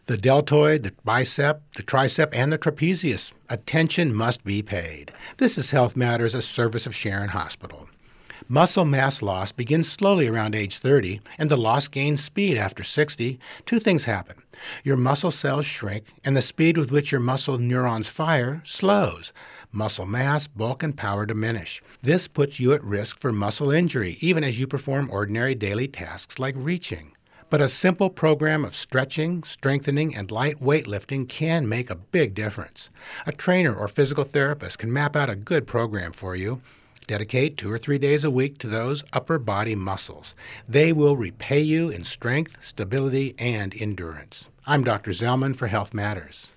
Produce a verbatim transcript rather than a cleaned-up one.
The deltoid, the bicep, the tricep, and the trapezius. Attention must be paid. This is Health Matters, a service of Sharon Hospital. Muscle mass loss begins slowly around age thirty, and the loss gains speed after sixty. Two things happen. Your muscle cells shrink, and the speed with which your muscle neurons fire slows. Muscle mass, bulk, and power diminish. This puts you at risk for muscle injury, even as you perform ordinary daily tasks like reaching. But a simple program of stretching, strengthening, and light weightlifting can make a big difference. A trainer or physical therapist can map out a good program for you. Dedicate two or three days a week to those upper body muscles. They will repay you in strength, stability, and endurance. I'm Doctor Zellman for Health Matters.